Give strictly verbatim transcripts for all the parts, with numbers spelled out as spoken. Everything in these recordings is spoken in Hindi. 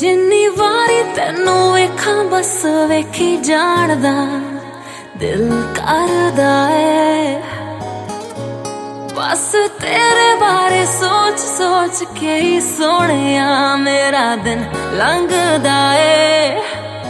जिन्नी वारी तेनू वेखां बस वेखी जाणदा दिल करदा है। बस तेरे बारे सोच सोच के ही सोहणिया मेरा दिन लंघदा है।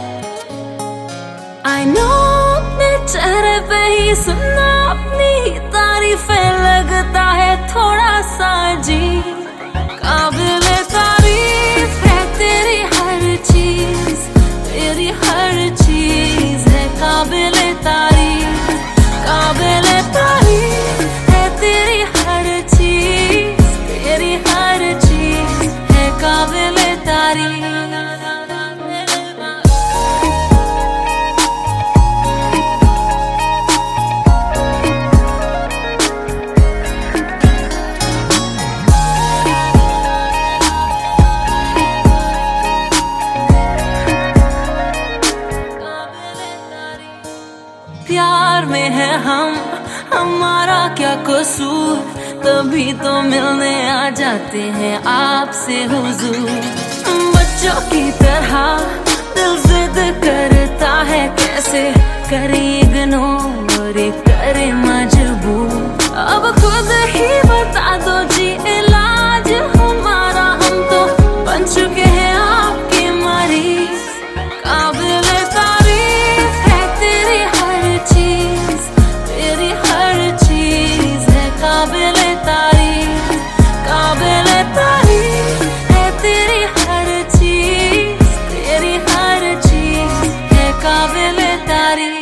I know अपने चेहरे पे ही सुनना अपनी तारीफें लगता है थोड़ा सा अजीब। काबिले तारीफ है तेरी हर चीज, तेरी हर चीज है काबिले तारीफ। काबिले तारीफ है तेरी हर चीज, तेरी हर चीज है काबिले तारीफ। प्यार में है हम, हमारा क्या कसूर, तभी तो मिलने आ जाते हैं आपसे हुजूर। बच्चों की तरह दिल जिद करता है, कैसे करे इग्नोर करे मजबूर। अब खुद ही बता दो जी इलाज हमारा, हम तो बन चुके हैं आपके मरीज। काबिले तारीफ है तेरी हर चीज, तेरी हर चीज है काबिले तारीफ। काबिले तारीफ है तेरी हर चीज, तेरी हर चीज है काबिले तारीफ।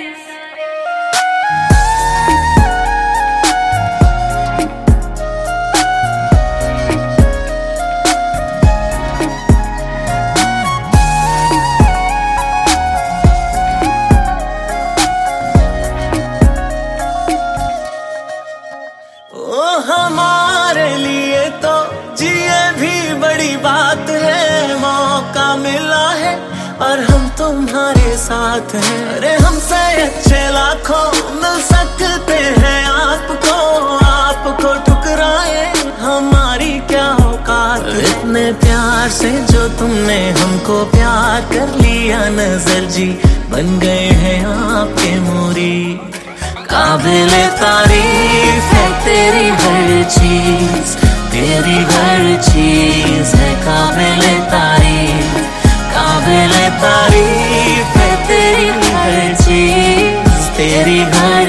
ओ हमारे लिए तो जिए भी बड़ी बात है। मौका मिला है और हम तुम्हारे साथ हैं। अरे हमसे अच्छे लाखों मिल सकते हैं आपको, आपको ठुकराए हमारी क्या औकात। इतने प्यार से जो तुमने हमको प्यार कर लिया, नजर जी बन गए हैं आपके मुरीद। काबिले तारीफ है तेरी हर चीज, तेरी हर चीज है काबिले तारीफ। काबिले तारीफ है तेरी हर चीज, तेरी हर